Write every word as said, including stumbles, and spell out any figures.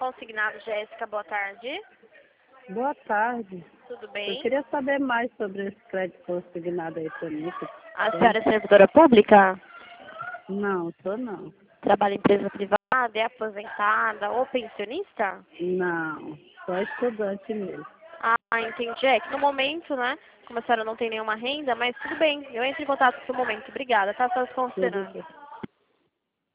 Consignado, Jéssica, boa tarde. Boa tarde. Tudo Eu bem? queria saber mais sobre esse crédito consignado aí para mim. que A tem. senhora é servidora pública? Não, sou não. Trabalha em empresa privada, é aposentada ou pensionista? Não, sou estudante mesmo. Ah, entendi. É que no momento, né, como a senhora não tem nenhuma renda, mas tudo bem, eu entro em contato no momento. Obrigada, tá? Só Tudo considerando. bem.